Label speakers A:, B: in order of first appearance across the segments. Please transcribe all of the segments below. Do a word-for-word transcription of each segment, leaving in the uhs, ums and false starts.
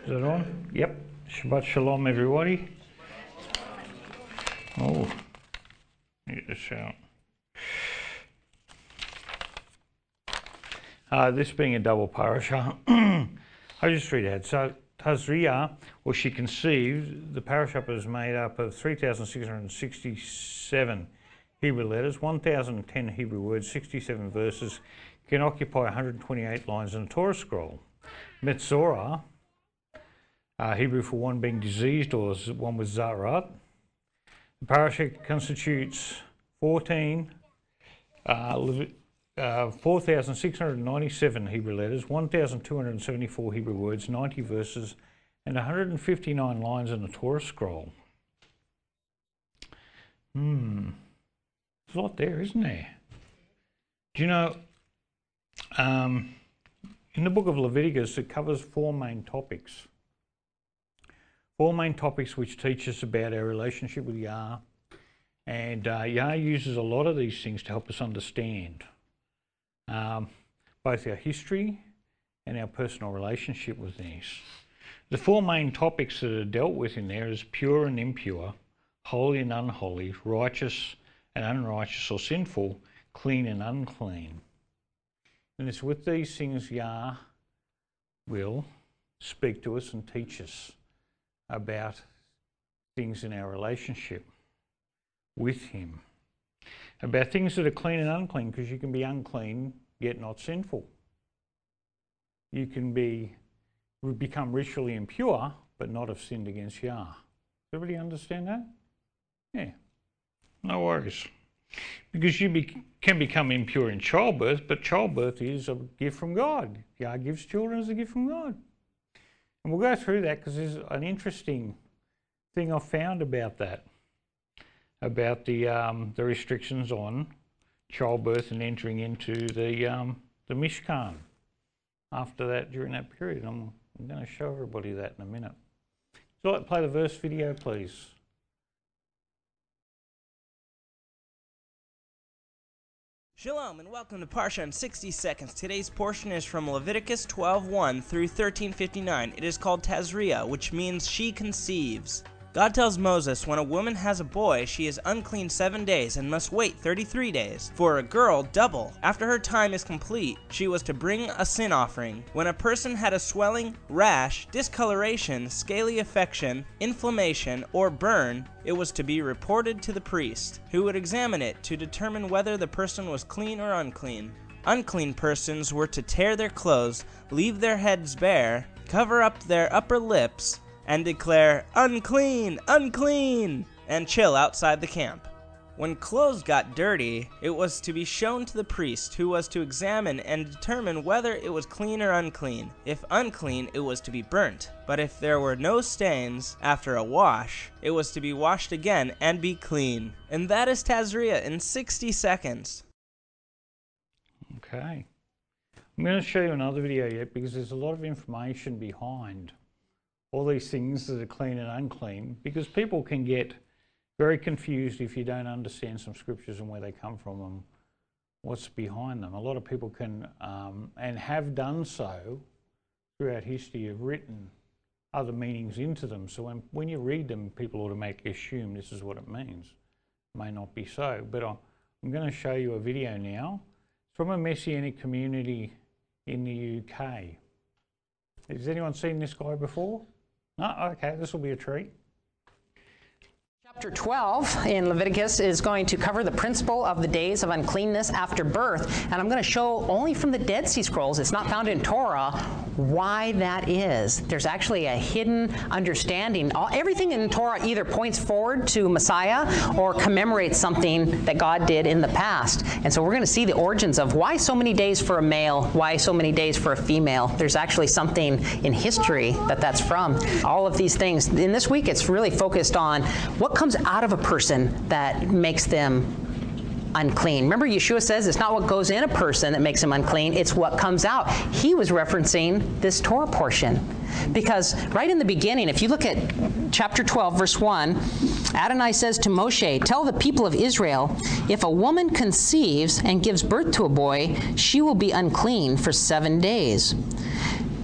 A: Is it on? Yep. Shabbat Shalom, everybody. Oh, get this out. Uh, this being a double parasha, I'll just read it. So, Tazria, or she conceived, the parasha is made up of three thousand six hundred sixty-seven Hebrew letters, one thousand ten Hebrew words, sixty-seven verses, can occupy one hundred twenty-eight lines in a Torah scroll. Metzora, Uh, Hebrew for one being diseased, or one with zarat. The parasha constitutes fourteen, uh, uh, four thousand six hundred ninety-seven Hebrew letters, one thousand two hundred seventy-four Hebrew words, ninety verses, and one hundred fifty-nine lines in the Torah scroll. Hmm, there's a lot there, isn't there? Do you know, um, in the book of Leviticus, it covers four main topics. Four main topics which teach us about our relationship with Yah. And uh, Yah uses a lot of these things to help us understand um, both our history and our personal relationship with these. The four main topics that are dealt with in there is pure and impure, holy and unholy, righteous and unrighteous or sinful, clean and unclean. And it's with these things Yah will speak to us and teach us about things in our relationship with Him. About things that are clean and unclean, because you can be unclean yet not sinful. You can be become ritually impure but not have sinned against Yah. Does everybody understand that? Yeah, no worries. Because you be, can become impure in childbirth, but childbirth is a gift from God. Yah gives children as a gift from God. And we'll go through that because there's an interesting thing I've found about that, about the um, the restrictions on childbirth and entering into the um, the Mishkan. After that, during that period, I'm, I'm going to show everybody that in a minute. So, let's play the verse video, please.
B: Shalom and welcome to Parsha in sixty seconds. Today's portion is from Leviticus twelve one through thirteen fifty-nine. It is called Tazria, which means she conceives. God tells Moses, when a woman has a boy, she is unclean seven days and must wait thirty-three days. For a girl, double. After her time is complete, she was to bring a sin offering. When a person had a swelling, rash, discoloration, scaly affection, inflammation, or burn, it was to be reported to the priest, who would examine it to determine whether the person was clean or unclean. Unclean persons were to tear their clothes, leave their heads bare, cover up their upper lips, and declare, "Unclean, unclean," and chill outside the camp. When clothes got dirty, it was to be shown to the priest, who was to examine and determine whether it was clean or unclean. If unclean, it was to be burnt. But if there were no stains after a wash, it was to be washed again and be clean. And that is Tazria in sixty seconds.
A: Okay. I'm going to show you another video yet because there's a lot of information behind all these things that are clean and unclean, because people can get very confused if you don't understand some scriptures and where they come from and what's behind them. A lot of people can, um, and have done so throughout history, have written other meanings into them. So when, when you read them, people automatically assume this is what it means. It may not be so, but I'm going to show you a video now from a Messianic community in the U K. Has anyone seen this guy before? No? Okay, this will be a treat.
C: Chapter twelve in Leviticus is going to cover the principle of the days of uncleanness after birth, and I'm going to show only from the Dead Sea Scrolls, it's not found in Torah, why that is. There's actually a hidden understanding. All, everything in Torah either points forward to Messiah or commemorates something that God did in the past. And so we're going to see the origins of why so many days for a male, why so many days for a female. There's actually something in history that that's from. All of these things. In this week, it's really focused on what comes out of a person that makes them unclean. Remember, Yeshua says it's not what goes in a person that makes him unclean, it's what comes out. He was referencing this Torah portion. Because right in the beginning, if you look at chapter twelve, verse one, Adonai says to Moshe, "Tell the people of Israel, if a woman conceives and gives birth to a boy, she will be unclean for seven days.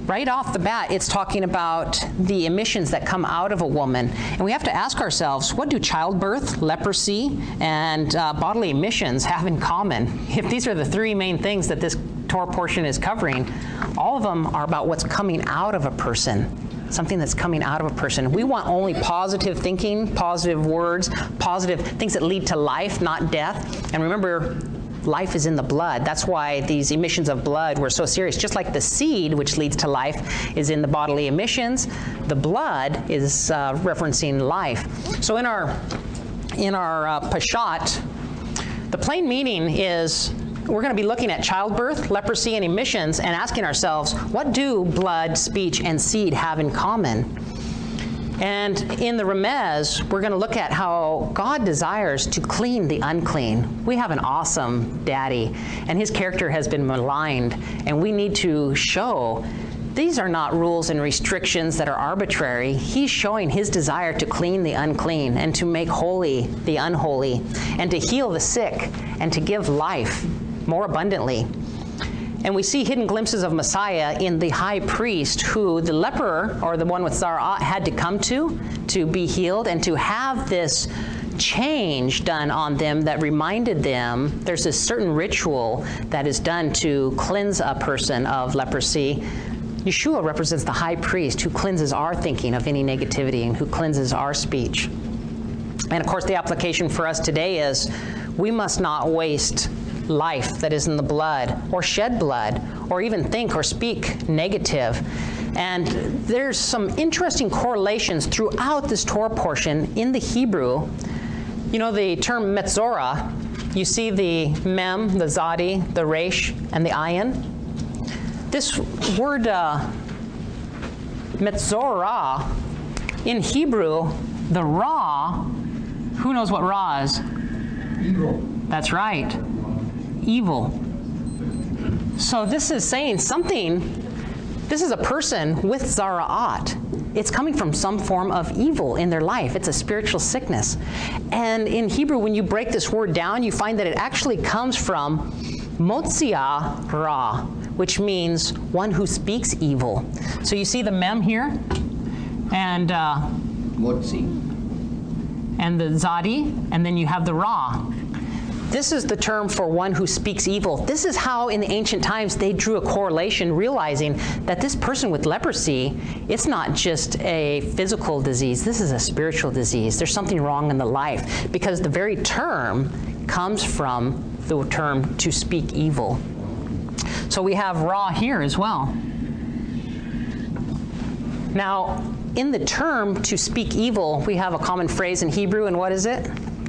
C: right off the bat, it's talking about the emissions that come out of a woman. And we have to ask ourselves, what do childbirth, leprosy, and uh, bodily emissions have in common? If these are the three main things that this Torah portion is covering, all of them are about what's coming out of a person, something that's coming out of a person. We want only positive thinking, positive words, positive things that lead to life, not death. And remember, life is in the blood. That's why these emissions of blood were so serious. Just like the seed, which leads to life, is in the bodily emissions, the blood is uh, referencing life. So in our, in our uh, Peshat, the plain meaning is we're going to be looking at childbirth, leprosy, and emissions and asking ourselves, what do blood, speech, and seed have in common? And in the Remez, we're going to look at how God desires to clean the unclean. We have an awesome daddy, and his character has been maligned, and we need to show these are not rules and restrictions that are arbitrary. He's showing his desire to clean the unclean and to make holy the unholy and to heal the sick and to give life more abundantly. And we see hidden glimpses of Messiah in the high priest who the leper, or the one with Zara'at, had to come to to be healed and to have this change done on them that reminded them there's a certain ritual that is done to cleanse a person of leprosy. Yeshua represents the high priest who cleanses our thinking of any negativity and who cleanses our speech. And of course, the application for us today is we must not waste life that is in the blood, or shed blood, or even think or speak negative. And there's some interesting correlations throughout this Torah portion in the Hebrew. You know, the term metzora, you see the mem, the zadi, the resh, and the ayin. This word uh, metzora, in Hebrew, the ra, who knows what ra is?
D: Evil.
C: That's right. Evil. So this is saying something, this is a person with Zara'at. It's coming from some form of evil in their life. It's a spiritual sickness. And in Hebrew, when you break this word down, you find that it actually comes from Motzia Ra, which means one who speaks evil. So you see the mem here, and uh,
D: Motzi.
C: and the zadi, and then you have the ra. This is the term for one who speaks evil. This is how in the ancient times they drew a correlation, realizing that this person with leprosy, it's not just a physical disease, this is a spiritual disease. There's something wrong in the life, because the very term comes from the term to speak evil. So we have ra here as well. Now, in the term to speak evil, we have a common phrase in Hebrew, and what is it?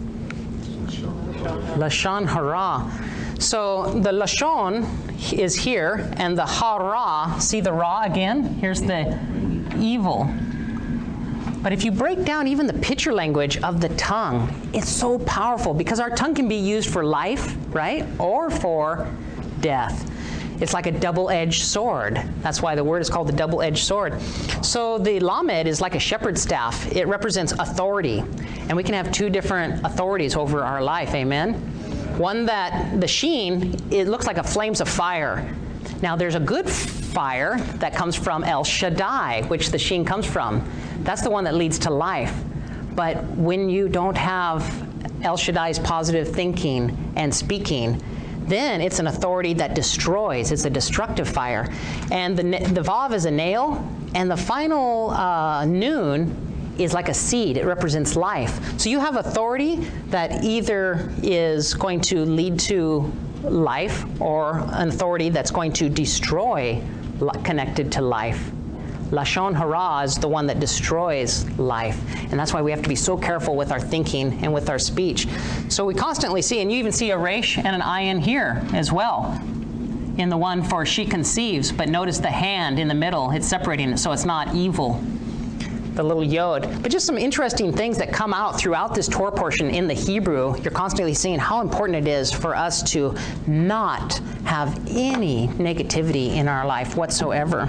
C: Lashon hara. So the lashon is here, and the hara, see the ra again? Here's the evil. But if you break down even the picture language of the tongue, it's so powerful, because our tongue can be used for life, right? Or for death. It's like a double-edged sword. That's why the word is called the double-edged sword. So the lamed is like a shepherd's staff. It represents authority. And we can have two different authorities over our life, amen? One that, the sheen, it looks like a flames of fire. Now there's a good fire that comes from El Shaddai, which the sheen comes from. That's the one that leads to life. But when you don't have El Shaddai's positive thinking and speaking, then it's an authority that destroys. It's a destructive fire. And the, the Vav is a nail, and the final uh, noon is like a seed. It represents life. So you have authority that either is going to lead to life, or an authority that's going to destroy connected to life. Lashon hara is the one that destroys life. And that's why we have to be so careful with our thinking and with our speech. So we constantly see, and you even see a resh and an ayin here as well, in the one for she conceives. But notice the hand in the middle, it's separating it, so it's not evil. The little yod. But just some interesting things that come out throughout this Torah portion in the Hebrew. You're constantly seeing how important it is for us to not have any negativity in our life whatsoever.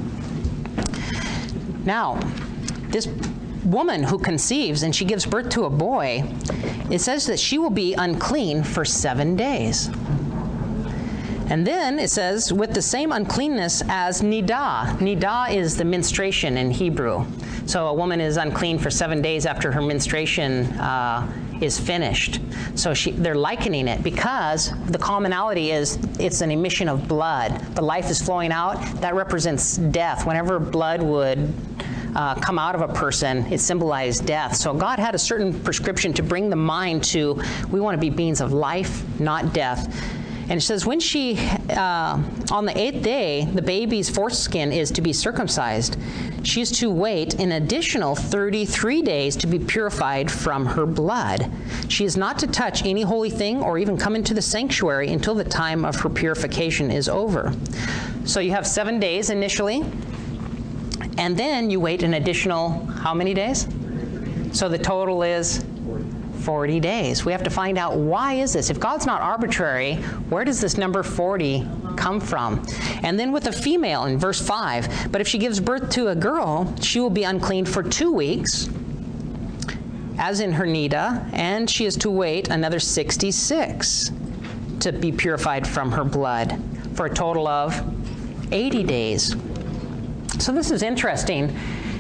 C: Now, this woman who conceives and she gives birth to a boy, it says that she will be unclean for seven days. And then it says, with the same uncleanness as nidah. Nidah is the menstruation in Hebrew. So a woman is unclean for seven days after her menstruation uh, is finished. So she, they're likening it because the commonality is it's an emission of blood. The life is flowing out. That represents death. Whenever blood would uh, come out of a person, it symbolized death. So God had a certain prescription to bring the mind to, we want to be beings of life, not death. And it says, when she, uh, on the eighth day, the baby's foreskin is to be circumcised. She is to wait an additional thirty-three days to be purified from her blood. She is not to touch any holy thing or even come into the sanctuary until the time of her purification is over. So you have seven days initially, and then you wait an additional, how many days? So the total is forty days. We have to find out, why is this? If God's not arbitrary, where does this number forty come from? And then with a female in verse five, but if she gives birth to a girl, she will be unclean for two weeks, as in her nidah, and she is to wait another sixty-six to be purified from her blood, for a total of eighty days. So this is interesting.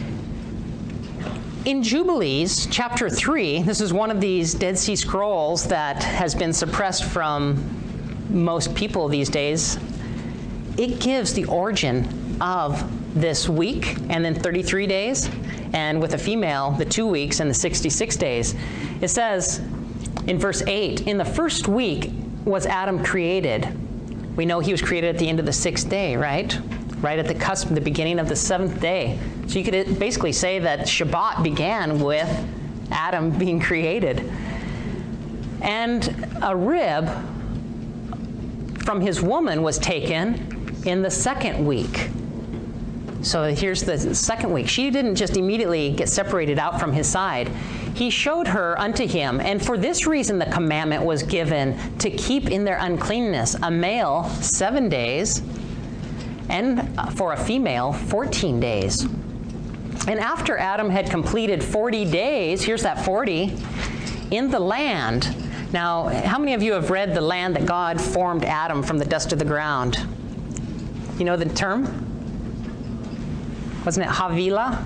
C: In Jubilees, chapter three, this is one of these Dead Sea Scrolls that has been suppressed from most people these days. It gives the origin of this week and then thirty-three days, and with a female, the two weeks and the sixty-six days. It says in verse eight, in the first week was Adam created. We know he was created at the end of the sixth day, right? Right at the cusp, the beginning of the seventh day. So you could basically say that Shabbat began with Adam being created. And a rib from his woman was taken in the second week. So here's the second week. She didn't just immediately get separated out from his side. He showed her unto him, and for this reason the commandment was given, to keep in their uncleanness a male seven days, and for a female, fourteen days. And after Adam had completed forty days, here's that forty, in the land. Now, how many of you have read the land that God formed Adam from the dust of the ground? You know the term? Wasn't it Havilah?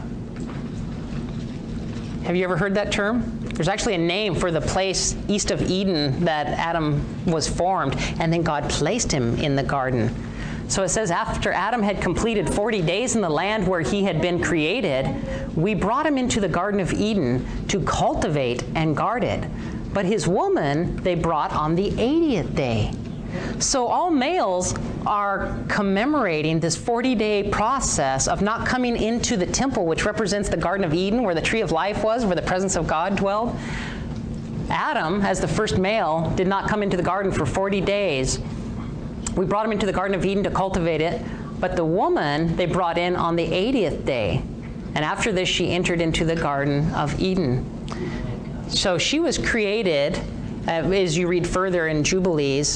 C: Have you ever heard that term? There's actually a name for the place east of Eden that Adam was formed, and then God placed him in the garden. So it says, after Adam had completed forty days in the land where he had been created, we brought him into the Garden of Eden to cultivate and guard it. But his woman they brought on the eightieth day. So all males are commemorating this forty-day process of not coming into the temple, which represents the Garden of Eden, where the tree of life was, where the presence of God dwelled. Adam, as the first male, did not come into the garden for forty days. We brought him into the Garden of Eden to cultivate it, but the woman they brought in on the eightieth day. And after this, she entered into the Garden of Eden. So she was created, uh, as you read further in Jubilees,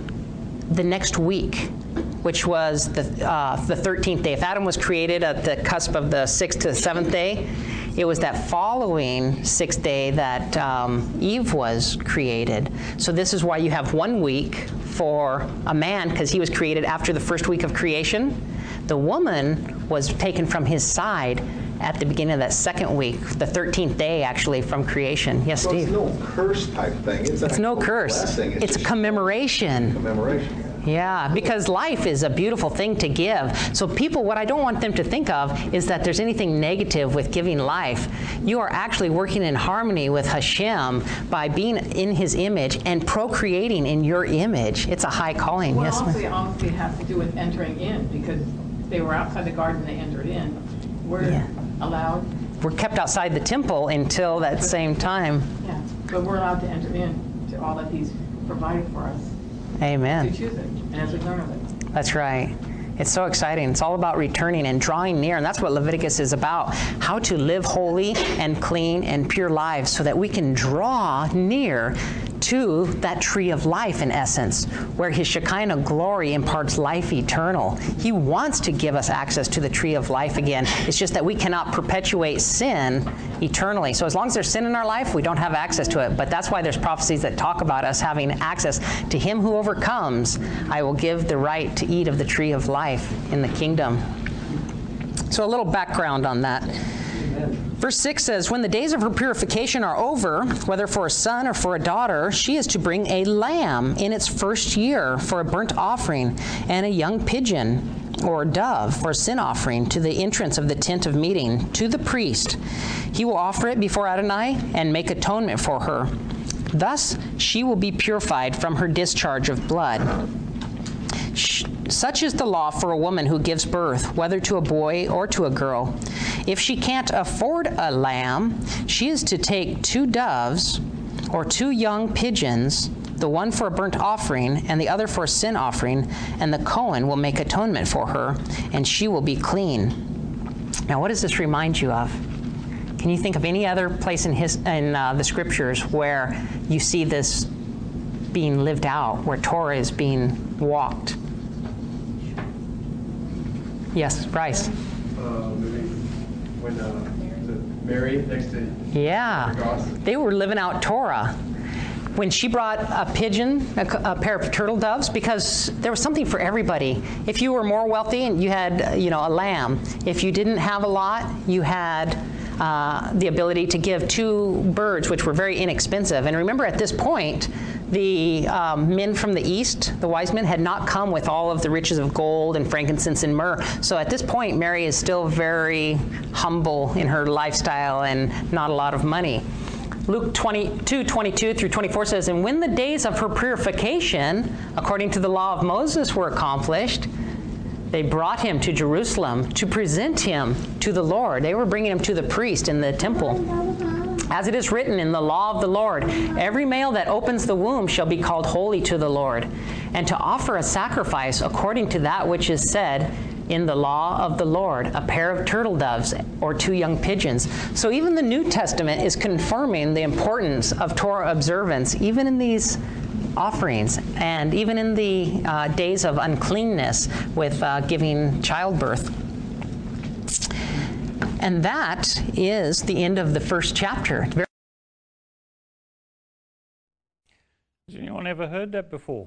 C: the next week, which was the, uh, the thirteenth day. If Adam was created at the cusp of the sixth to the seventh day, it was that following sixth day that um, Eve was created. So this is why you have one week for a man, because he was created after the first week of creation. The woman was taken from his side at the beginning of that second week, the thirteenth day actually from creation. Yes,
E: so
C: Steve?
E: It's no curse type thing. It's,
C: it's no curse.
E: Blessing. It's,
C: it's
E: just
C: commemoration.
E: Commemoration.
C: Yeah, because life is a beautiful thing to give. So people, what I don't want them to think of is that there's anything negative with giving life. You are actually working in harmony with Hashem by being in his image and procreating in your image. It's a high calling.
F: Well,
C: yes,
F: also,
C: ma'am?
F: it obviously has to do with entering in, because they were outside the garden, they entered in. We're
C: Yeah.
F: allowed.
C: We're kept outside the temple until that same time.
F: Yeah, but we're allowed to enter in to all that he's provided for us.
C: Amen.
F: To choose it, and as we learn of it.
C: That's right. It's so exciting. It's all about returning and drawing near, and that's what Leviticus is about, how to live holy and clean and pure lives so that we can draw near to that tree of life, in essence, where his Shekinah glory imparts life eternal. He wants to give us access to the tree of life again. It's just that we cannot perpetuate sin eternally. So as long as there's sin in our life, we don't have access to it. But that's why there's prophecies that talk about us having access. To him who overcomes, I will give the right to eat of the tree of life in the kingdom. So a little background on that. Verse six says, when the days of her purification are over, whether for a son or for a daughter, she is to bring a lamb in its first year for a burnt offering, and a young pigeon or dove for a sin offering to the entrance of the tent of meeting, to the priest. He will offer it before Adonai and make atonement for her. Thus she will be purified from her discharge of blood. Such is the law for a woman who gives birth, whether to a boy or to a girl. If she can't afford a lamb, she is to take two doves or two young pigeons, the one for a burnt offering and the other for a sin offering, and the Cohen will make atonement for her, and she will be clean. Now, what does this remind you of? Can you think of any other place in, his, in uh, the scriptures where you see this being lived out, where Torah is being walked? Yes, Bryce.
G: Uh, maybe when uh, Mary next to
C: yeah, they were living out Torah. When she brought a pigeon, a, a pair of turtle doves, because there was something for everybody. If you were more wealthy and you had, you know, a lamb. If you didn't have a lot, you had uh, the ability to give two birds, which were very inexpensive. And remember, at this point, the um, men from the east, the wise men, had not come with all of the riches of gold and frankincense and myrrh. So at this point, Mary is still very humble in her lifestyle and not a lot of money. Luke twenty-two, twenty-two through twenty-four says, and when the days of her purification, according to the law of Moses, were accomplished, they brought him to Jerusalem to present him to the Lord. They were bringing him to the priest in the temple. As it is written in the law of the Lord, every male that opens the womb shall be called holy to the Lord, and to offer a sacrifice according to that which is said in the law of the Lord, a pair of turtle doves or two young pigeons. So even the New Testament is confirming the importance of Torah observance, even in these offerings, and even in the uh, days of uncleanness with uh, giving childbirth. And that is the end of the first chapter.
A: Has anyone ever heard that before?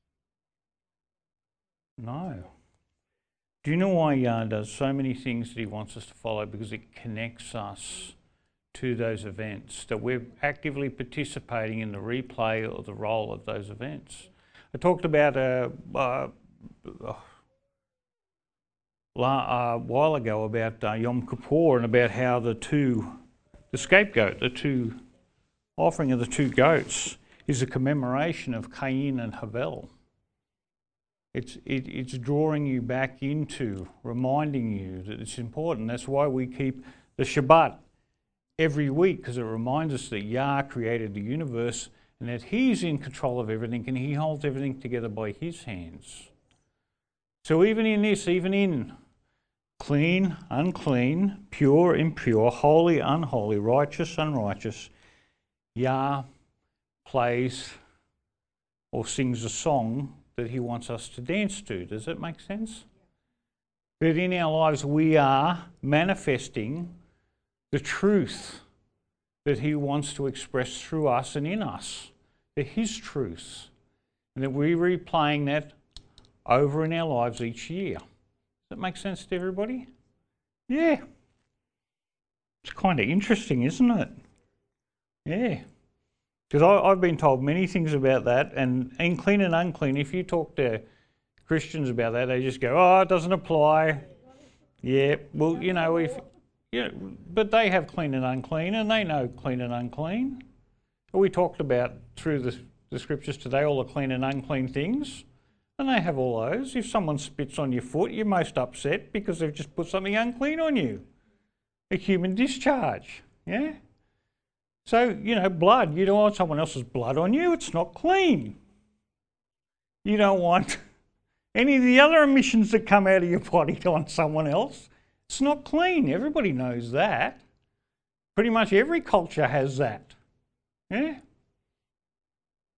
A: No. Do you know why Yah does so many things that he wants us to follow? Because it connects us to those events, that we're actively participating in the replay or the role of those events. I talked about a, uh, a while ago about uh, Yom Kippur and about how the two, the scapegoat, the two offering of the two goats is a commemoration of Cain and Havel. It's, it, it's drawing you back into, reminding you that it's important. That's why we keep the Shabbat every week, because it reminds us that Yah created the universe and that he's in control of everything and he holds everything together by his hands. So even in this, even in clean, unclean, pure, impure, holy, unholy, righteous, unrighteous, Yah plays or sings a song that he wants us to dance to. Does that make sense? That in our lives we are manifesting the truth that he wants to express through us and in us. They're his truths. And that we're replaying that over in our lives each year. Does that make sense to everybody? Yeah. It's kind of interesting, isn't it? Yeah. Because I've been told many things about that, and in clean and unclean, if you talk to Christians about that, they just go, oh, it doesn't apply. Yeah, well, you know, if, yeah, but they have clean and unclean, and they know clean and unclean. We talked about through the, the scriptures today all the clean and unclean things, and they have all those. If someone spits on your foot, you're most upset because they've just put something unclean on you. A human discharge, yeah? So, you know, blood, you don't want someone else's blood on you, it's not clean. You don't want any of the other emissions that come out of your body on someone else. It's not clean, everybody knows that. Pretty much every culture has that, yeah?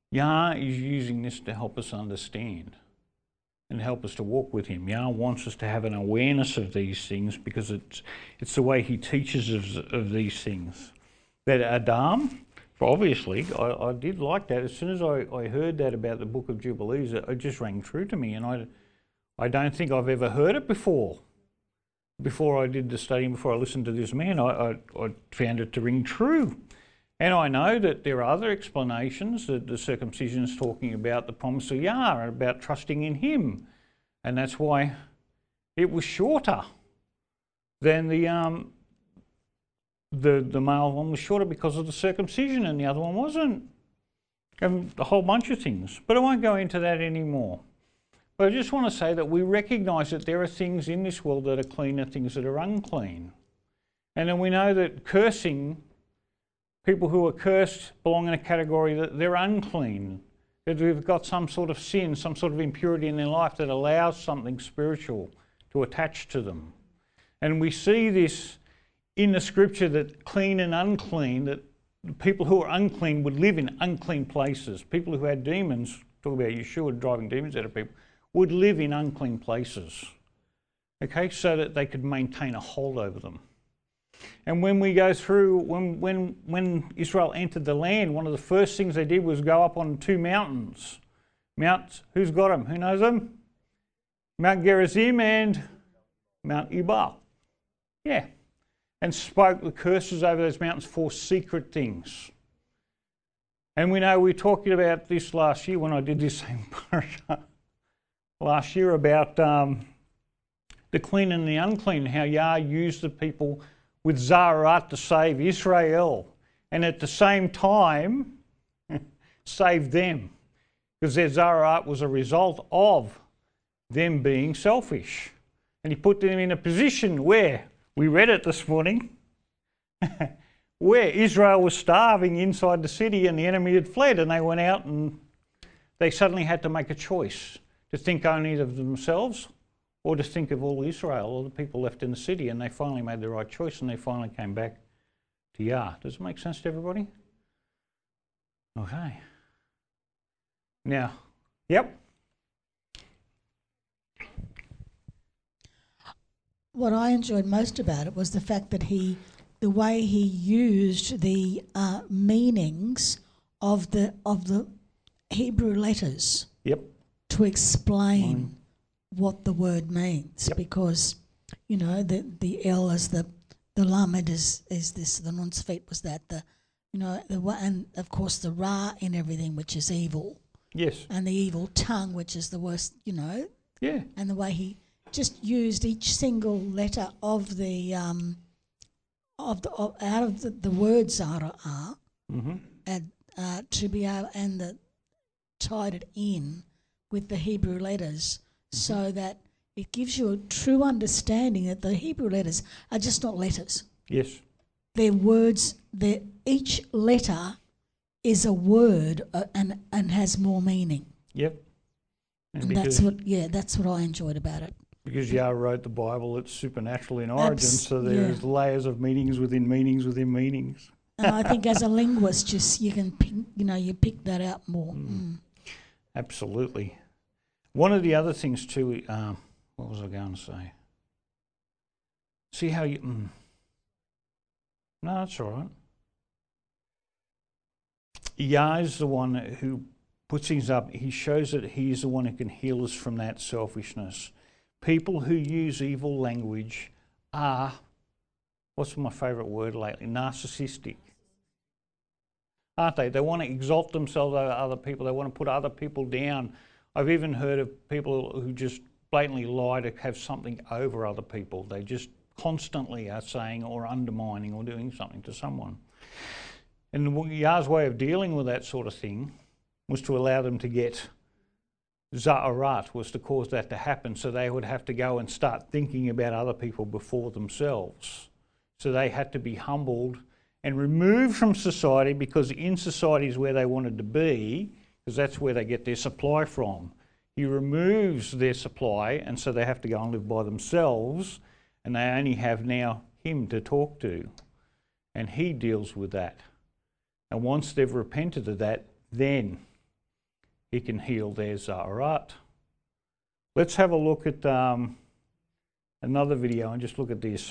A: Yah is using this to help us understand and help us to walk with him. Yah wants us to have an awareness of these things because it's it's the way he teaches us of these things. That Adam, obviously, I, I did like that. As soon as I, I heard that about the Book of Jubilees, it, it just rang true to me, and I, I don't think I've ever heard it before. Before I did the study, before I listened to this man, I, I, I found it to ring true. And I know that there are other explanations, that the circumcision is talking about the promise of Yah, and about trusting in him. And that's why it was shorter than the, um, the, the male one was shorter because of the circumcision, and the other one wasn't. And a whole bunch of things. But I won't go into that anymore. But I just want to say that we recognise that there are things in this world that are clean and things that are unclean. And then we know that cursing, people who are cursed belong in a category that they're unclean, that they've got some sort of sin, some sort of impurity in their life that allows something spiritual to attach to them. And we see this in the scripture, that clean and unclean, that people who are unclean would live in unclean places. People who had demons, talk about Yeshua driving demons out of people, would live in unclean places, okay, so that they could maintain a hold over them. And when we go through, when, when, when Israel entered the land, one of the first things they did was go up on two mountains. Mount, who's got them? Who knows them? Mount Gerizim and Mount Ebal. Yeah. And spoke the curses over those mountains for secret things. And we know we were talking about this last year when I did this same parasha. Last year about um, the clean and the unclean, how Yah used the people with Zaharat to save Israel, and at the same time save them, because their Zaharat was a result of them being selfish. And he put them in a position where, we read it this morning, where Israel was starving inside the city and the enemy had fled, and they went out and they suddenly had to make a choice to think only of themselves or to think of all Israel, all the people left in the city, and they finally made the right choice and they finally came back to Yah. Does it make sense to everybody? Okay. Now, yep.
H: What I enjoyed most about it was the fact that he, the way he used the uh, meanings of the of the Hebrew letters.
A: Yep.
H: To explain
A: Mm.
H: what the word means,
A: Yep.
H: because you know the the L is the the Lamed is is this, the Nun Sfet was that, the you know the and of course the Ra in everything, which is evil.
A: Yes.
H: And the evil tongue, which is the worst, you know.
A: Yeah.
H: And the way he just used each single letter of the um of the of, out of the, the word Zara are
A: Mm-hmm.
H: and uh, to be able and the, tied it in with the Hebrew letters, mm-hmm. so that it gives you a true understanding that the Hebrew letters are just not letters.
A: Yes.
H: They're words. They're, each letter is a word uh, and and has more meaning.
A: Yep. And,
H: And that's what, yeah, that's what I enjoyed about it.
A: Because Yah wrote the Bible, it's supernatural in origin,
H: Abs-
A: so there's
H: yeah.
A: layers of meanings within meanings within meanings.
H: And I think as a linguist, just you can pick, you know, you pick that out more. Mm. Mm.
A: Absolutely. One of the other things too, um, what was I going to say? See how you... Mm. No, that's all right. Yah is the one who puts things up. He shows that he's the one who can heal us from that selfishness. People who use evil language are, what's my favourite word lately? Narcissistic. Aren't they? They want to exalt themselves over other people. They want to put other people down. I've even heard of people who just blatantly lie to have something over other people. They just constantly are saying or undermining or doing something to someone. And Yah's way of dealing with that sort of thing was to allow them to get Zaharat, was to cause that to happen, so they would have to go and start thinking about other people before themselves. So they had to be humbled and removed from society, because in society is where they wanted to be, because that's where they get their supply from. He removes their supply, and so they have to go and live by themselves, and they only have now him to talk to. And he deals with that. And once they've repented of that, then he can heal their Zaharat. Let's have a look at um, another video and just look at this.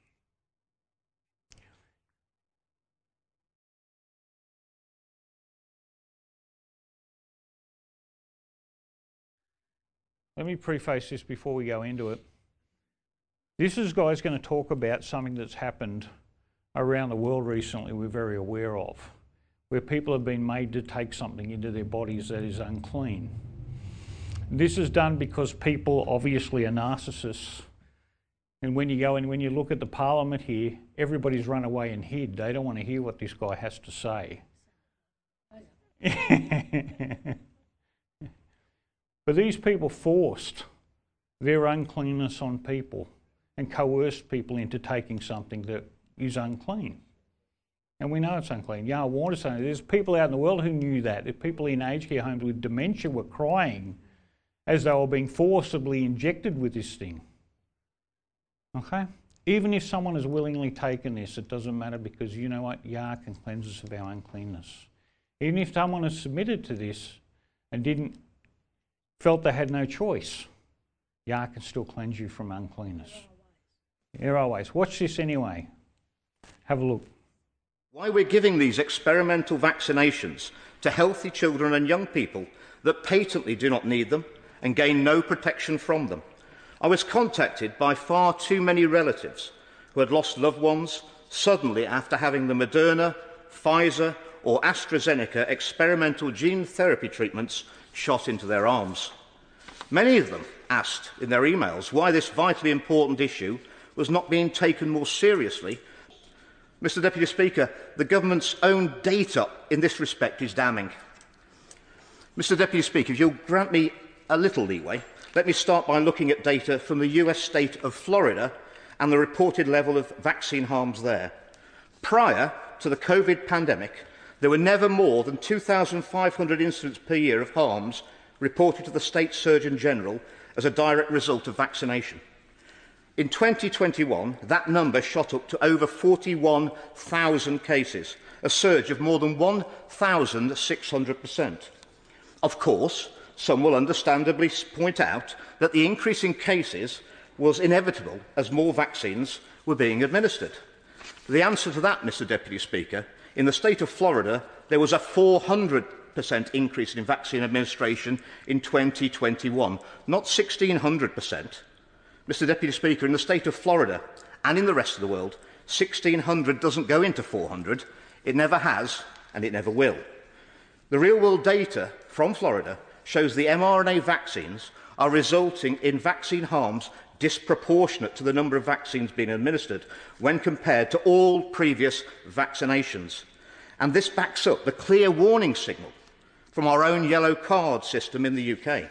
A: Let me preface this before we go into it. This is, guys, going to talk about something that's happened around the world recently we're very aware of, where people have been made to take something into their bodies that is unclean. This is done because people obviously are narcissists. And when you go and when you look at the parliament here, everybody's run away and hid. They don't want to hear what this guy has to say. But these people forced their uncleanness on people and coerced people into taking something that is unclean. And we know it's unclean. Yeah, I want to say there's people out in the world who knew that. There's people in aged care homes with dementia were crying as they were being forcibly injected with this thing. Okay? Even if someone has willingly taken this, it doesn't matter, because you know what? Yah can cleanse us of our uncleanness. Even if someone has submitted to this and didn't felt they had no choice, Yah can still cleanse you from uncleanness. There are ways. Watch this anyway. Have a look.
I: Why we're giving these experimental vaccinations to healthy children and young people that patently do not need them and gain no protection from them. I was contacted by far too many relatives who had lost loved ones suddenly after having the Moderna, Pfizer or AstraZeneca experimental gene therapy treatments shot into their arms. Many of them asked in their emails why this vitally important issue was not being taken more seriously. Mister Deputy Speaker, the government's own data in this respect is damning. Mister Deputy Speaker, if you'll grant me a little leeway, let me start by looking at data from the U S state of Florida and the reported level of vaccine harms there. Prior to the COVID pandemic, there were never more than two thousand five hundred incidents per year of harms reported to the State Surgeon General as a direct result of vaccination. In twenty twenty-one, that number shot up to over forty-one thousand cases, a surge of more than one thousand six hundred percent. Of course, some will understandably point out that the increase in cases was inevitable as more vaccines were being administered. The answer to that, Mister Deputy Speaker, in the state of Florida, there was a four hundred percent increase in vaccine administration in twenty twenty-one, not sixteen hundred percent. Mister Deputy Speaker, in the state of Florida and in the rest of the world, sixteen hundred doesn't go into four hundred. It never has, and it never will. The real-world data from Florida shows the mRNA vaccines are resulting in vaccine harms disproportionate to the number of vaccines being administered when compared to all previous vaccinations. And this backs up the clear warning signal from our own yellow card system in the U K.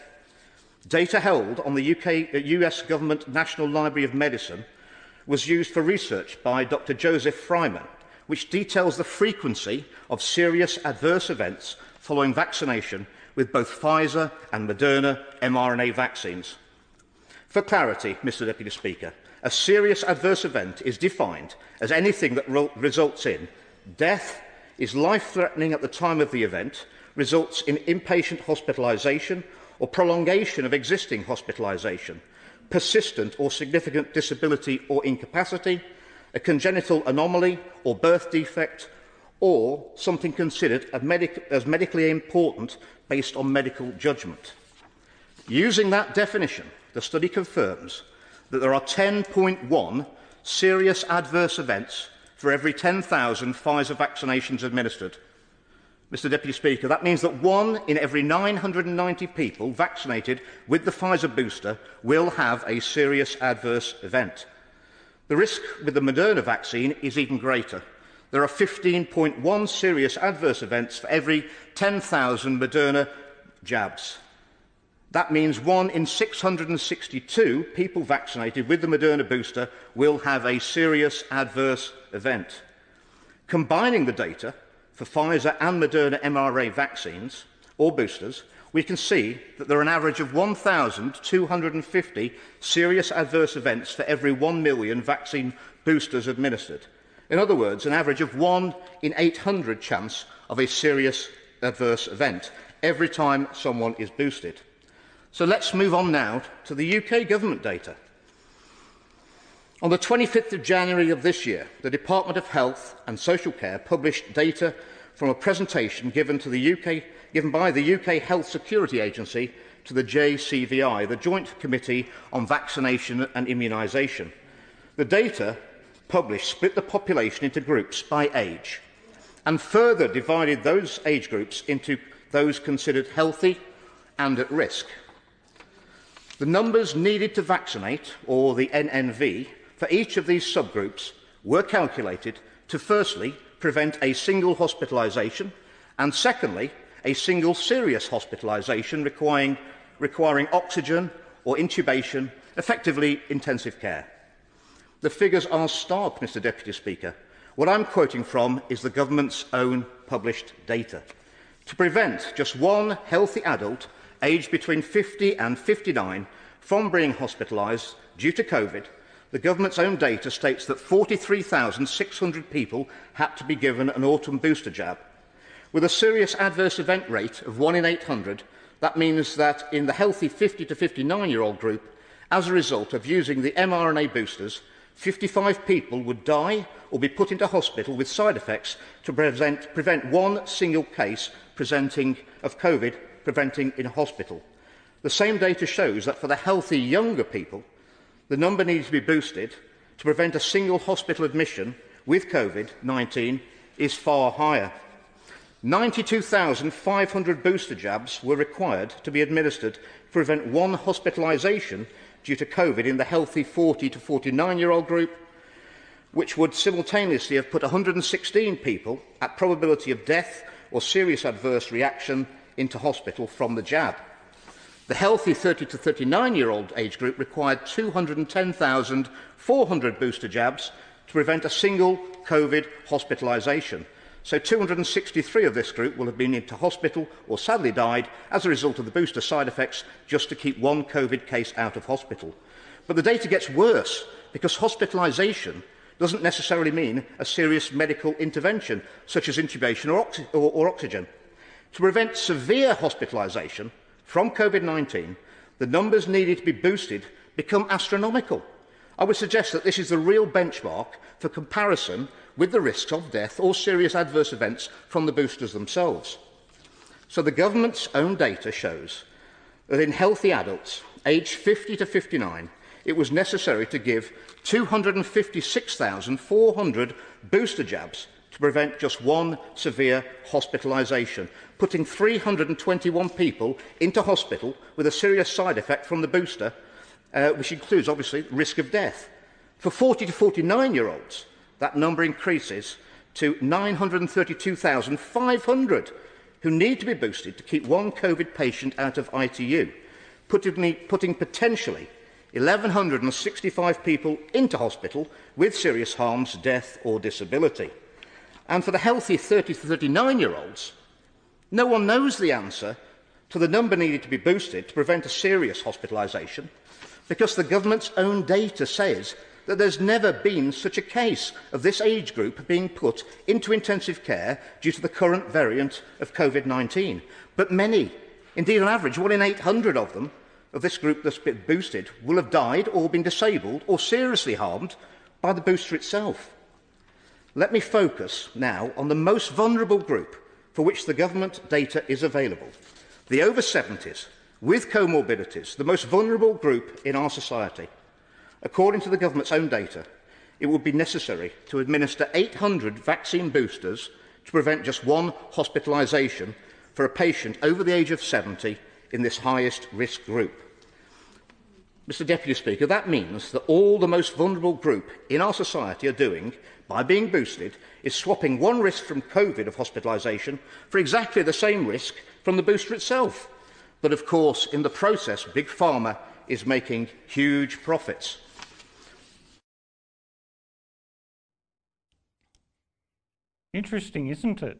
I: Data held on the U K, U S Government National Library of Medicine was used for research by Doctor Joseph Fryman, which details the frequency of serious adverse events following vaccination with both Pfizer and Moderna mRNA vaccines. For clarity, Mister Deputy Speaker, a serious adverse event is defined as anything that re results in death, is life-threatening at the time of the event, results in inpatient hospitalisation or prolongation of existing hospitalisation, persistent or significant disability or incapacity, a congenital anomaly or birth defect, or something considered as, medic as medically important based on medical judgment. Using that definition, the study confirms that there are ten point one serious adverse events for every ten thousand Pfizer vaccinations administered. Mister Deputy Speaker, that means that one in every nine hundred ninety people vaccinated with the Pfizer booster will have a serious adverse event. The risk with the Moderna vaccine is even greater. There are fifteen point one serious adverse events for every ten thousand Moderna jabs. That means one in six hundred sixty-two people vaccinated with the Moderna booster will have a serious adverse event. Combining the data for Pfizer and Moderna mRNA vaccines, or boosters, we can see that there are an average of one thousand two hundred fifty serious adverse events for every one million vaccine boosters administered. In other words, an average of one in eight hundred chance of a serious adverse event. every time someone is boosted. So let's move on now to the U K government data. On the twenty-fifth of January of this year, the Department of Health and Social Care published data from a presentation given, to the U K, given by the U K Health Security Agency to the J C V I, the Joint Committee on Vaccination and Immunisation. The data published split the population into groups by age and further divided those age groups into those considered healthy and at risk. The numbers needed to vaccinate, or the N N V, for each of these subgroups were calculated to firstly prevent a single hospitalisation and secondly a single serious hospitalisation requiring, requiring oxygen or intubation, effectively intensive care. The figures are stark, Mr Deputy Speaker. What I'm quoting from is the government's own published data. To prevent just one healthy adult aged between fifty and fifty-nine from being hospitalised due to COVID, the government's own data states that forty-three thousand six hundred people had to be given an autumn booster jab. With a serious adverse event rate of one in eight hundred, that means that in the healthy fifty to fifty-nine-year-old group, as a result of using the mRNA boosters, fifty-five people would die or be put into hospital with side effects to prevent, prevent one single case presenting of COVID preventing in hospital. The same data shows that for the healthy younger people, the number needs to be boosted to prevent a single hospital admission with COVID nineteen is far higher. ninety-two thousand five hundred booster jabs were required to be administered to prevent one hospitalisation due to COVID in the healthy forty to forty-nine-year-old group, which would simultaneously have put one hundred sixteen people at probability of death or serious adverse reaction into hospital from the jab. The healthy thirty to thirty-nine-year-old age group required two hundred ten thousand four hundred booster jabs to prevent a single COVID hospitalisation. So two hundred sixty-three of this group will have been into hospital or sadly died as a result of the booster side effects just to keep one COVID case out of hospital. But the data gets worse because hospitalisation doesn't necessarily mean a serious medical intervention such as intubation or, oxy or, or oxygen. To prevent severe hospitalisation from COVID nineteen, the numbers needed to be boosted become astronomical. I would suggest that this is the real benchmark for comparison with the risks of death or serious adverse events from the boosters themselves. So the government's own data shows that in healthy adults aged fifty to fifty-nine, it was necessary to give two hundred fifty-six thousand four hundred booster jabs to prevent just one severe hospitalisation, putting three hundred twenty-one people into hospital with a serious side effect from the booster, uh, which includes, obviously, risk of death. For forty to forty-nine-year-olds, that number increases to nine hundred thirty-two thousand five hundred who need to be boosted to keep one COVID patient out of I T U, putting, putting potentially one thousand one hundred sixty-five people into hospital with serious harms, death or disability. And for the healthy thirty to thirty-nine-year-olds, no one knows the answer to the number needed to be boosted to prevent a serious hospitalisation, because the government's own data says that there's never been such a case of this age group being put into intensive care due to the current variant of COVID nineteen. But many, indeed on average one in eight hundred of them, of this group that's been boosted, will have died or been disabled or seriously harmed by the booster itself. Let me focus now on the most vulnerable group for which the government data is available, the over seventies with comorbidities, the most vulnerable group in our society. According to the government's own data, it would be necessary to administer eight hundred vaccine boosters to prevent just one hospitalisation for a patient over the age of seventy in this highest risk group. Mr Deputy Speaker, that means that all the most vulnerable group in our society are doing, by being boosted, is swapping one risk from COVID of hospitalisation for exactly the same risk from the booster itself. But of course, in the process, Big Pharma is making huge profits.
A: Interesting, isn't it?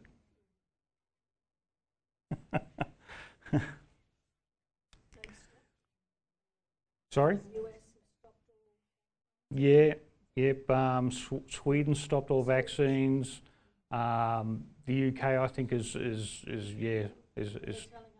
A: Sorry? Yeah, yep. Um, Sw Sweden stopped all vaccines. Um, the U K, I think, is is is yeah is is.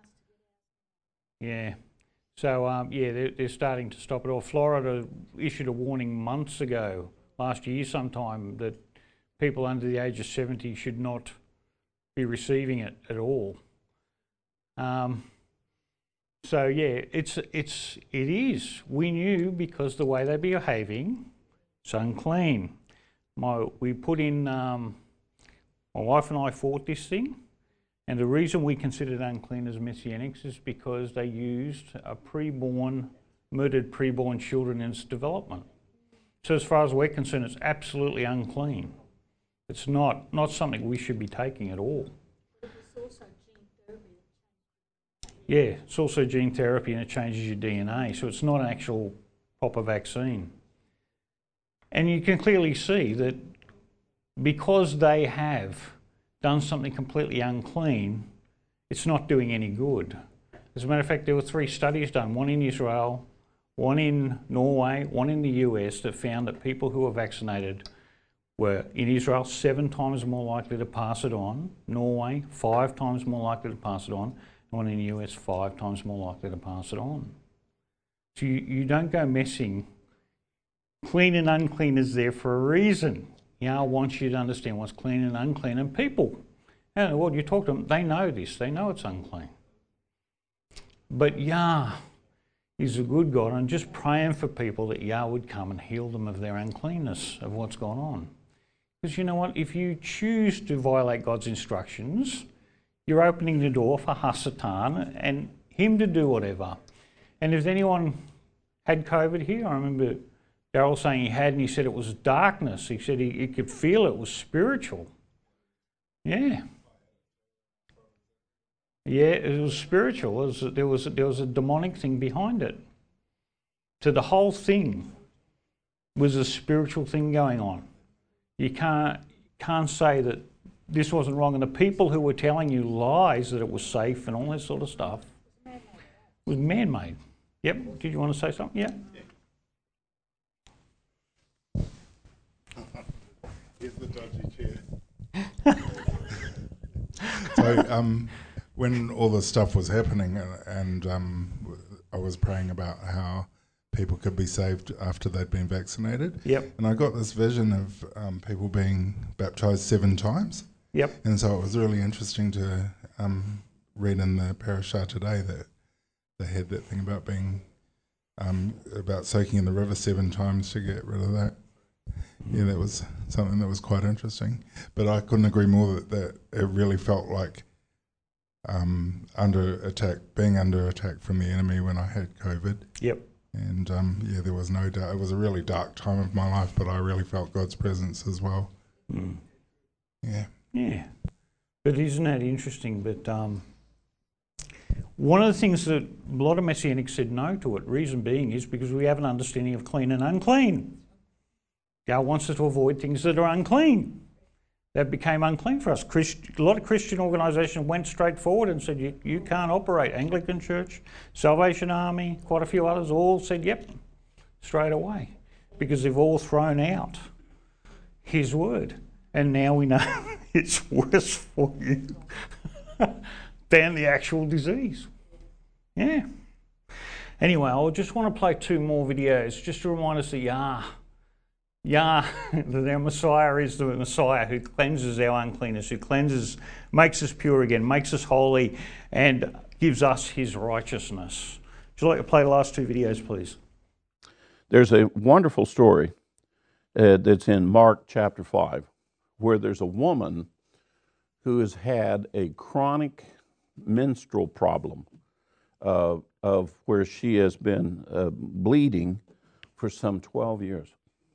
A: Yeah. So, um, yeah, they're, they're starting to stop it all. Florida issued a warning months ago, last year sometime, that people under the age of seventy should not be receiving it at all. Um, so, yeah, it's, it's, it is. We knew because the way they're behaving, it's unclean. My, we put in, um, my wife and I fought this thing. And the reason we considered unclean as Messianics is because they used a preborn, murdered preborn children in its development. So as far as we're concerned, it's absolutely unclean. It's not, not something we should be taking at all.
H: But it's also gene therapy.
A: Yeah, it's also gene therapy and it changes your D N A, so it's not an actual proper vaccine. And you can clearly see that because they have done something completely unclean, it's not doing any good. As a matter of fact, there were three studies done, one in Israel, one in Norway, one in the U S, that found that people who were vaccinated were, in Israel, seven times more likely to pass it on, Norway, five times more likely to pass it on, and one in the U S, five times more likely to pass it on. So you, you don't go messing. Clean and unclean is there for a reason. Yah wants you to understand what's clean and unclean, and people, and what you talk to them, they know this, they know it's unclean. But Yah is a good God, and just praying for people that Yah would come and heal them of their uncleanness, of what's gone on. Because you know what, if you choose to violate God's instructions, you're opening the door for Hasatan and him to do whatever. And if anyone had COVID here, I remember Darryl saying he had, and he said it was darkness. He said he, he could feel it was spiritual. Yeah. Yeah, it was spiritual. It was, there, was, there was a demonic thing behind it. So the whole thing was a spiritual thing going on. You can't, can't say that this wasn't wrong. And the people who were telling you lies that it was safe and all that sort of stuff was man-made. Yep. Did you want to say something? Yeah.
J: Here's the dodgy chair. So um, when all this stuff was happening and, and um, I was praying about how people could be saved after they'd been vaccinated.
A: Yep.
J: And I got this vision of um, people being baptised seven times.
A: Yep.
J: And so it was really interesting to um, read in the parasha today that they had that thing about being, um, about soaking in the river seven times to get rid of that. Yeah, that was something that was quite interesting. But I couldn't agree more that, that it really felt like um, under attack, being under attack from the enemy when I had COVID.
A: Yep.
J: And um, yeah, there was no doubt. It was a really dark time of my life, but I really felt God's presence as well.
A: Mm.
J: Yeah.
A: Yeah. But isn't that interesting? But um, one of the things that a lot of Messianics said no to it, reason being, is because we have an understanding of clean and unclean. God wants us to avoid things that are unclean. That became unclean for us. Christ, a lot of Christian organisations went straight forward and said, you, you can't operate. Anglican Church, Salvation Army, quite a few others all said, yep, straight away. Because they've all thrown out His word. And now we know it's worse for you than the actual disease. Yeah. Anyway, I just want to play two more videos just to remind us that Yah, Yah, that our Messiah is the Messiah who cleanses our uncleanness, who cleanses, makes us pure again, makes us holy, and gives us His righteousness. Would you like to play the last two videos, please?
K: There's a wonderful story uh, that's in Mark chapter five, where there's a woman who has had a chronic menstrual problem uh, of where she has been uh, bleeding for some twelve years.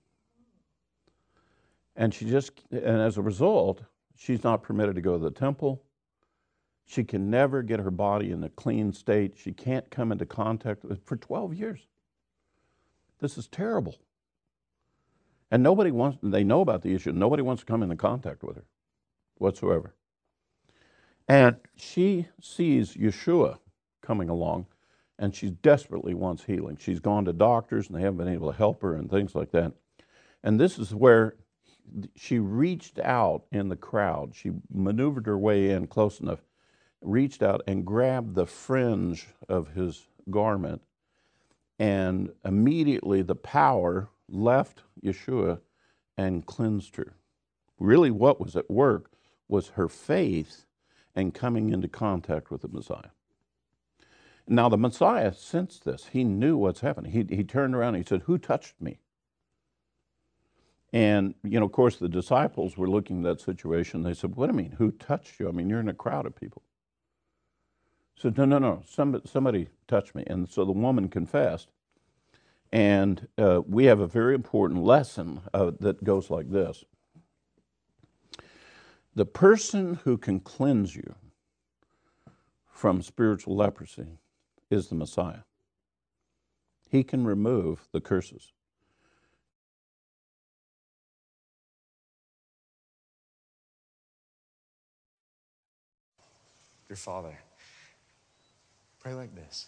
K: And she just, and as a result, she's not permitted to go to the temple. She can never get her body in a clean state. She can't come into contact with it for twelve years. This is terrible. And nobody wants, they know about the issue, nobody wants to come into contact with her whatsoever. And she sees Yeshua coming along, and she desperately wants healing. She's gone to doctors, and they haven't been able to help her and things like that. And this is where she reached out in the crowd. She maneuvered her way in close enough reached out and grabbed the fringe of his garment, and immediately the power left Yeshua and cleansed her. Really what was at work was her faith and coming into contact with the Messiah. Now the Messiah sensed this. He knew what's happening. He, he turned around and he said, "Who touched me?" And, you know, of course, the disciples were looking at that situation. They said, "What do you mean, who touched you? I mean, you're in a crowd of people." He said, no, no, no, somebody, somebody touched me. And so the woman confessed. And uh, we have a very important lesson uh, that goes like this. The person who can cleanse you from spiritual leprosy is the Messiah. He can remove the curses.
L: Your Father, pray like this.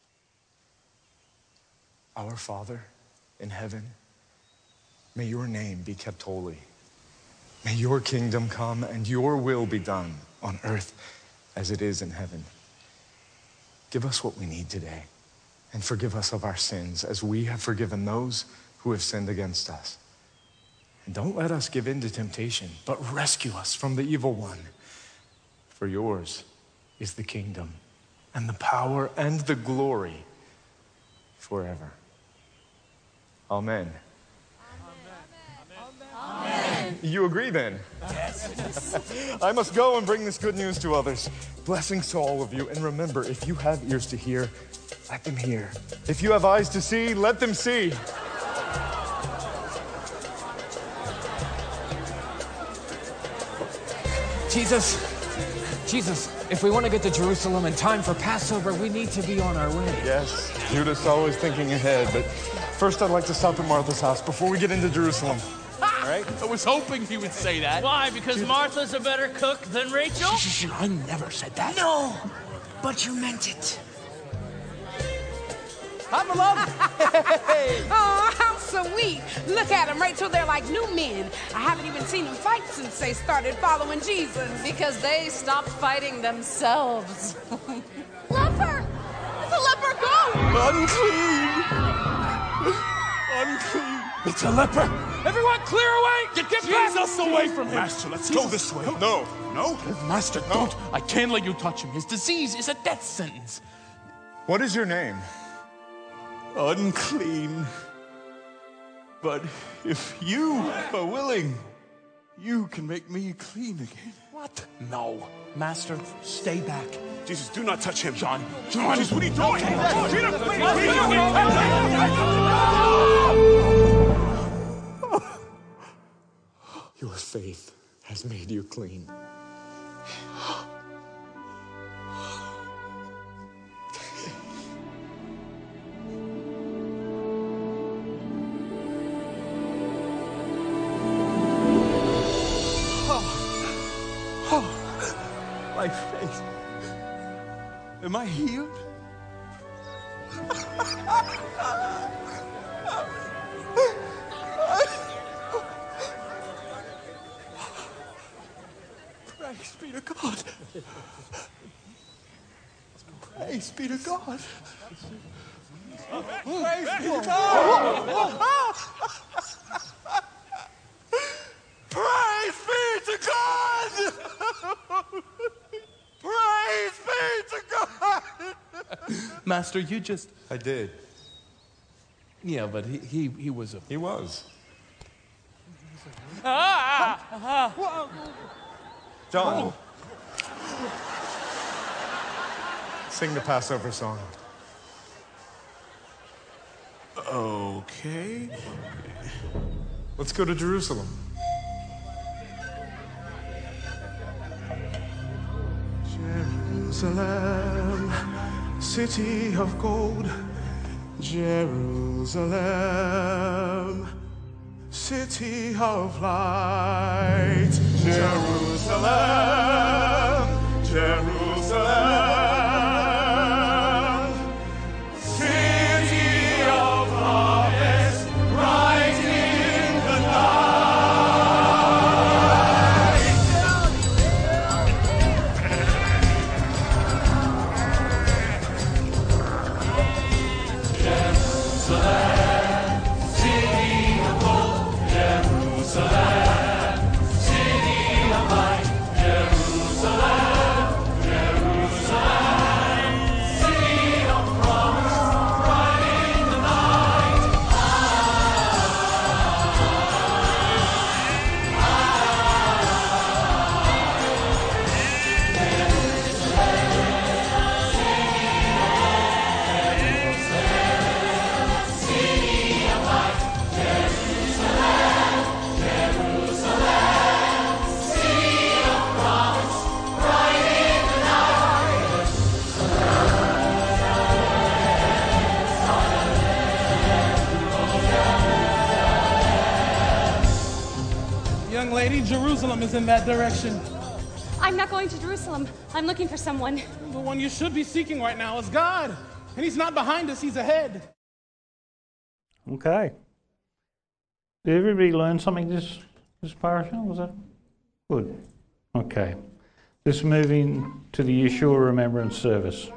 L: Our Father in heaven, may your name be kept holy. May your kingdom come and your will be done on earth as it is in heaven. Give us what we need today and forgive us of our sins as we have forgiven those who have sinned against us. And don't let us give in to temptation, but rescue us from the evil one. For yours is the kingdom and the power and the glory forever. Amen. Amen. You agree then? Yes. I must go and bring this good news to others. Blessings to all of you. And remember, if you have ears to hear, let them hear. If you have eyes to see, let them see.
M: Jesus, Jesus, if we want to get to Jerusalem in time for Passover, we need to be on our way.
L: Yes, Judas always thinking ahead, but first I'd like to stop at Martha's house before we get into Jerusalem. All right?
N: I was hoping he would say that. Why? Because Martha's a better cook than Rachel?
M: I never said that.
N: No, but you meant it.
M: Hi, beloved.
O: Oh, how sweet. Look at them, Rachel. They're like new men. I haven't even seen them fight since they started following Jesus.
P: Because they stopped fighting themselves.
O: Leper! It's a leper goat!
L: Unclean! Unclean!
N: It's a leper! Everyone clear away! Get, get Jesus
L: away from him!
N: Master, let's
L: Jesus.
N: go this way.
L: No, no.
N: Master,
L: no.
N: don't. I can't let you touch him. His disease is a death sentence.
L: What is your name?
Q: Unclean. But if you are willing, you can make me clean again.
N: What? No. Master, stay back.
Q: Jesus, do not touch him.
N: John. John.
Q: Jesus, what are you doing?
L: Your faith has made you clean.
Q: My faith. Am I healed? Praise be to God. Praise be to God. Praise be to God. Praise be to God. Praise be to God!
N: Master, you just...
L: I did.
N: Yeah, but he he, he was a...
L: He was.
N: Ah, ah, ah.
L: John. Sing the Passover song.
Q: Okay.
L: Let's go to Jerusalem.
Q: Jerusalem, city of gold. Jerusalem, city of light. Jerusalem, Jerusalem, city of harvest, bright in the night.
R: lady. Jerusalem is in that direction.
S: I'm not going to Jerusalem. I'm looking for someone.
R: The one you should be seeking right now is God. And he's not behind us, he's ahead.
A: Okay. Did everybody learn something this, this parasha? Was that good? Okay. Let's move in to the Yeshua Remembrance Service.